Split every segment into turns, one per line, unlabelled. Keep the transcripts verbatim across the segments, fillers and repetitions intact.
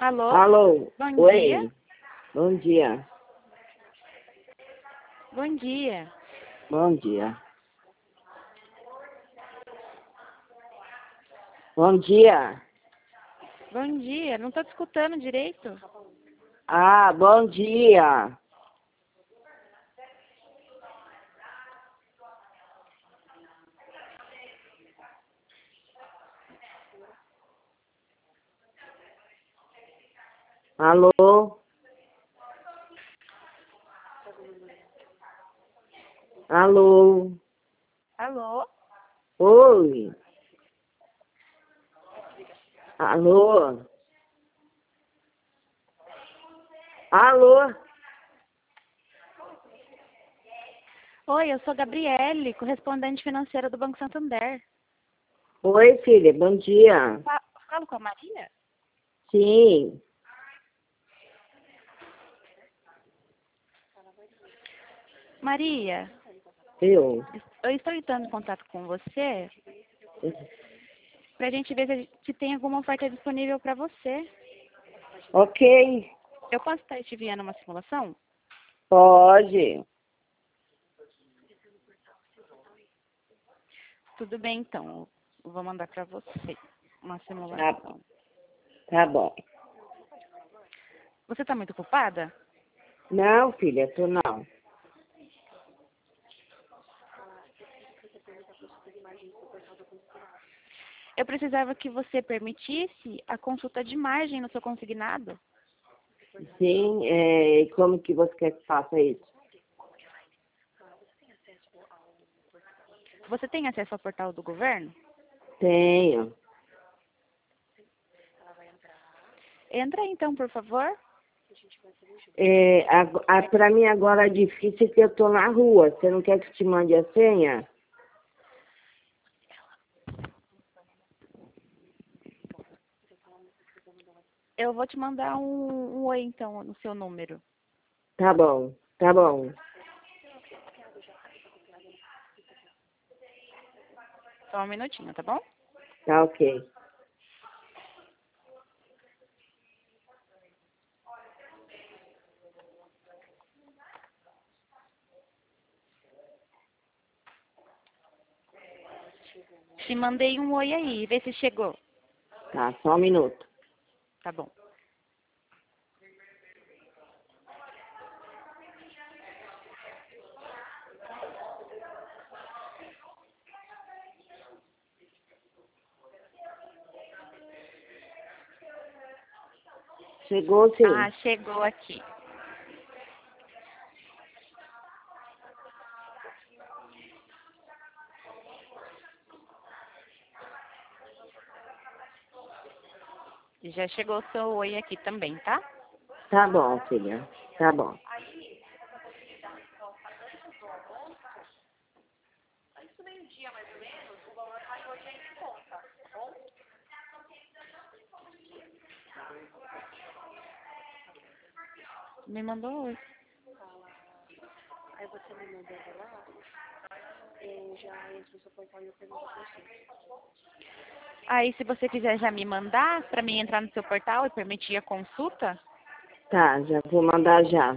Alô?
Alô?
Bom
Oi?
dia.
Bom dia.
Bom dia.
Bom dia. Bom dia.
Bom dia. Não tô te escutando direito.
Ah, bom dia. Alô? Alô?
Alô?
Oi? Alô? Alô?
Oi, eu sou Gabriele, correspondente financeira do Banco Santander.
Oi, filha, bom dia.
Fa- Falo com a Maria?
Sim,
Maria,
eu.
eu estou entrando em contato com você para a gente ver se, a gente- se tem alguma oferta disponível para você.
Ok,
Eu posso estar te enviando uma simulação?
pode.
Tudo bem, então. Eu vou mandar para você uma
Tá,
simulação.
tá bom.
Você está muito ocupada?
Não, filha, tô não.
Eu precisava que você permitisse a consulta de margem no seu consignado.
Sim, é, e como que você quer que faça isso?
Você tem acesso ao portal do governo?
Tenho.
Entra aí, então, por favor.
É, a, a, pra mim agora é difícil que eu tô na rua. Você não quer que eu te mande a senha?
Eu vou te mandar um, um oi, então, no seu número.
Tá bom, tá bom.
Só um minutinho, tá bom?
Tá ok.
Te mandei um oi aí, vê se chegou.
Tá, só um minuto.
Tá bom.
Chegou sim.
Ah, chegou aqui. Já chegou o seu oi aqui também, tá?
Tá bom, filha. Tá bom.
Me mandou oi. Aí, se você quiser já me mandar, para mim entrar no seu portal e permitir a consulta,
Tá, já vou mandar já.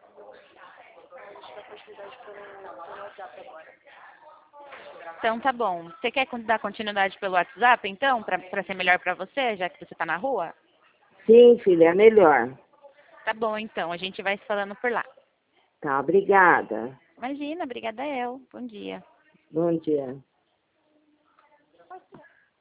então tá bom. Você quer dar continuidade pelo WhatsApp, então, para ser melhor para você, já que você tá na rua?
Sim, filha, é melhor.
Tá bom, então. A gente vai se falando por lá.
Tá, obrigada.
Imagina, obrigada eu. Bom dia.
Bom dia.